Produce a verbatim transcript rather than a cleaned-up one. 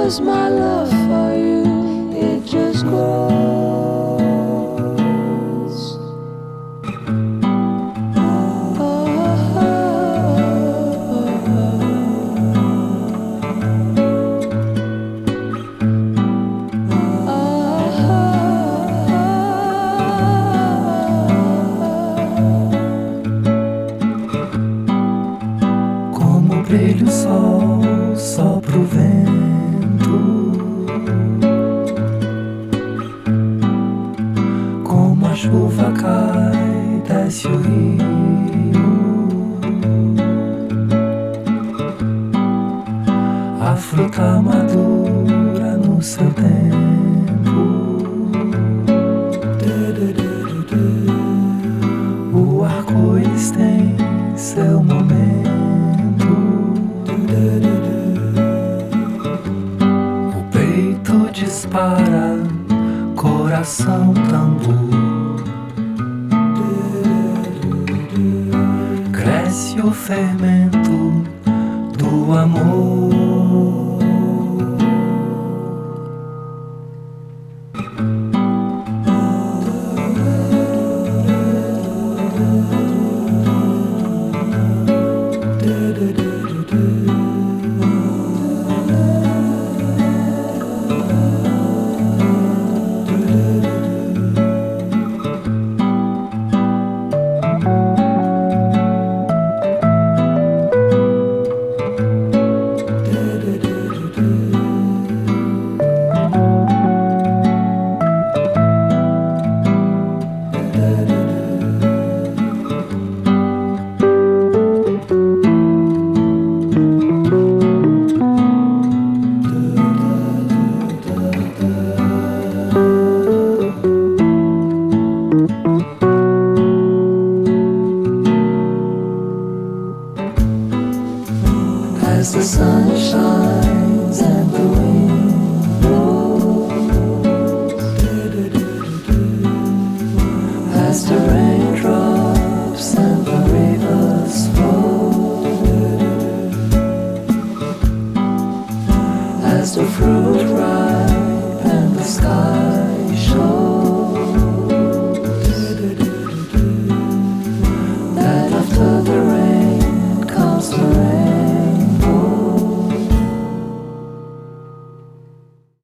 'cause my love for you, it just grows. Brilha o sol, sopra o vento, como a chuva cai, desce o rio, a fruta madura no seu tempo, o arco-íris tem seu momento. O peito dispara, coração tambor. Cresce o fermento do amor. As the sun shines and the wind blows, as the rain